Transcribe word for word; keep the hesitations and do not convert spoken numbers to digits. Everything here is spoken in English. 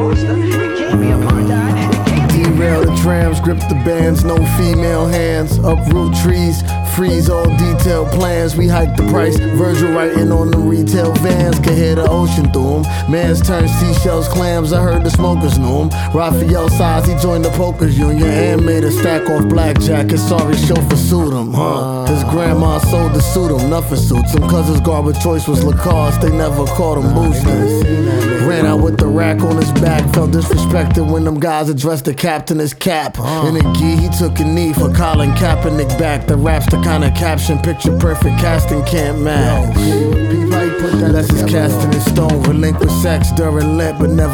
Derail the trams, grip the bands, no female hands. Uproot trees, freeze all detailed plans. We hike the price, Virgil writing on the retail vans. Could hear the ocean through 'em. Man's turned seashells, clams, I heard the smokers knew him. Raphael size, he joined the Pokers Union and made a stack off blackjack. His sorry chauffeur sued him, huh? His grandma sold the suit him, nothing suits him. Cause his garbage choice was Lacoste, they never caught him boosting. Ran out with the rack on his back, felt disrespected when them guys addressed the captain as Cap. In a gi, he took a knee for Colin Kaepernick back. The rap's the kind of caption, picture perfect casting can't match. That's his casting in stone, relinquish sex during Lent, but never